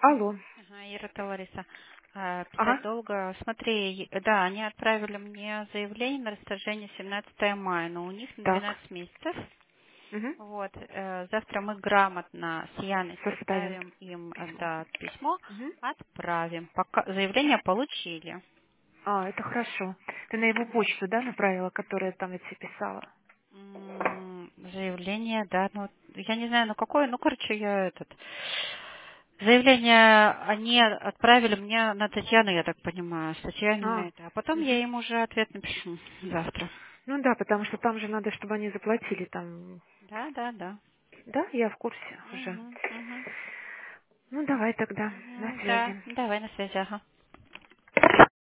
Алло. Ага, Ира, это Лариса. Писать Ага. долго. Смотри, да, они отправили мне заявление на расторжение 17 мая, но у них на Так. 12 месяцев. Угу. Вот, завтра мы грамотно с Яной Составим составим им письмо. да, письмо, Угу. отправим. Пока заявление получили. А, это хорошо. Ты на его почту, да, направила, которая там я тебе писала? Заявление, да, ну, я не знаю, ну какое, ну, короче, я этот... Заявление они отправили мне на Татьяну, я так понимаю, с Татьяной А. на это. А потом я Угу. им уже ответ напишу завтра. Ну да, потому что там же надо, чтобы они заплатили там. Да, да, да. Да, я в курсе уже. Угу, угу. Ну давай тогда, на Да, связи. давай на связи, ага.